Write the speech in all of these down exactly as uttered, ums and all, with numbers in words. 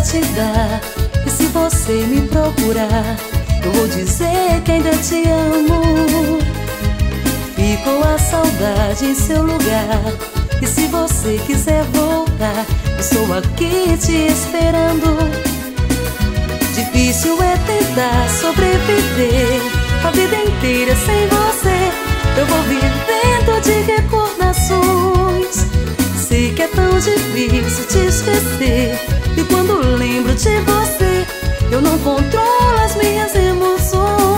te dar. E se você me procurar, eu vou dizer que ainda te amo. Ficou a saudade em seu lugar. E se você quiser voltar, eu estou aqui te esperando. Difícil é tentar sobreviver a vida inteira sem você. Eu vou vivendo de recordações. Sei que é tão difícil te esquecer. E quando lembro de você, eu não controlo as minhas emoções.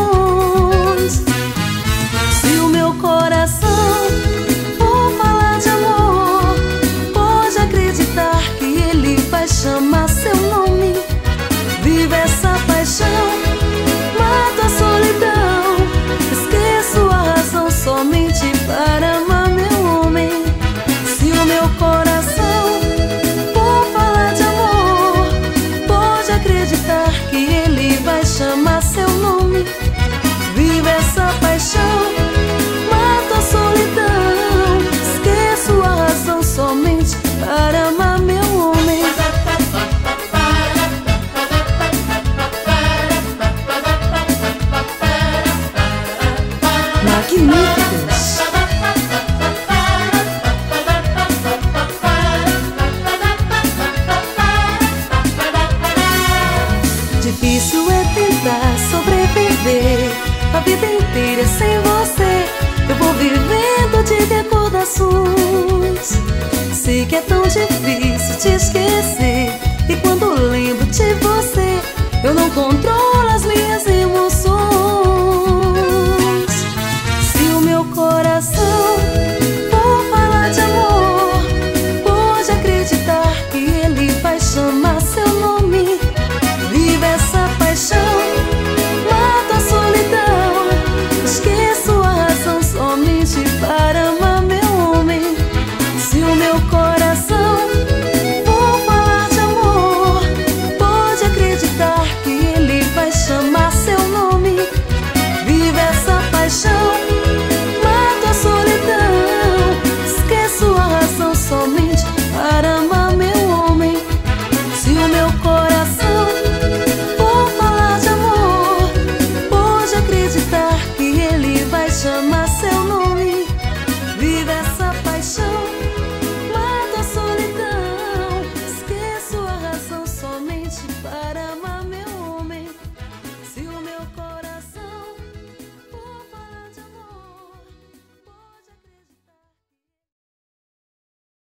Se o meu coração for falar de amor, pode acreditar que ele vai chamar seu nome. Viva essa paixão, mato a solidão, esqueço a razão somente para amar meu homem. Se o meu coração for falar de amor, pode acreditar que ele vai chamar seu nome. Viva essa paixão, mato a solidão, esqueço a razão somente para amar meu homem. Magníficos. Difícil é tentar sobreviver a vida inteira sem você. Eu vou vivendo de recordações. Sei que é tão difícil te esquecer. E quando lembro de você, eu não controlo